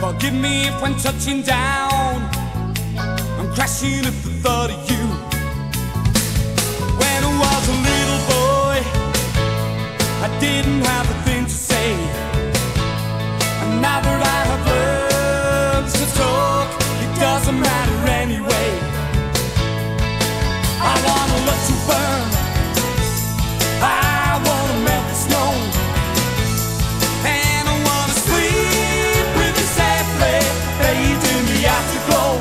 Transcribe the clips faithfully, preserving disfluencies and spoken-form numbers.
Forgive me if when touching down I'm crashing at the thought of you. When I was a little boy I didn't have a thing to say, and now that I have learned to talk it doesn't matter anyway. I wanna let you burn, I wanna melt the snow, and I wanna sleep with you safely, bathed in the afterglow.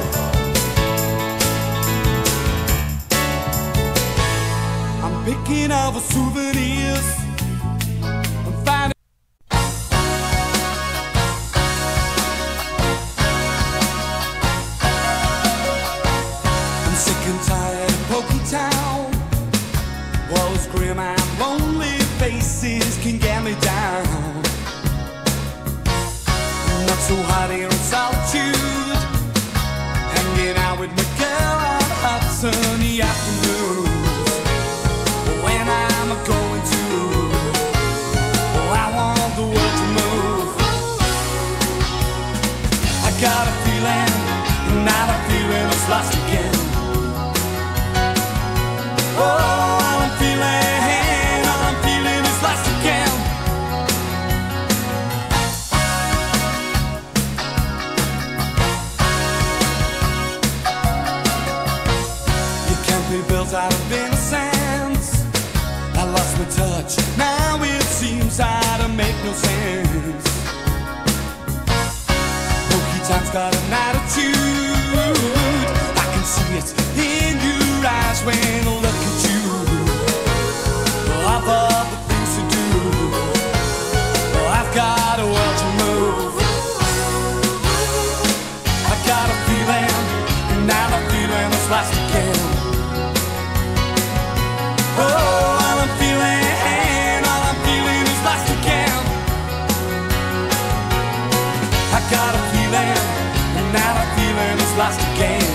I'm picking over souvenirs, I'm finding I'm sick and tired of Pokey Town. Walls grim and lonely faces can get me down. Not so hot here in solitude, hanging out with my girl on hot sunny afternoons. When I'm going to, oh, I want the world to move. I got a feeling, and now the feeling is lost again. Oh, all I'm feeling, all I'm feeling is lost again. You can't be built out of innocence. I lost my touch, now it seems that I make no sense. Pokey Town's got an attitude, I can see it in your eyes when I look at you. I've other things to do, I've got a world to move. I got a feeling, and now the feeling is lost again. Oh, all I'm feeling, all I'm feeling is lost again. I got a feeling, and now the feeling is lost again.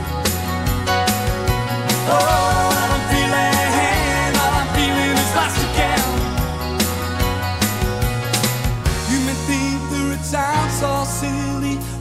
Oh, all I'm feeling, all I'm feeling is lost again. You may think the route sounds so silly,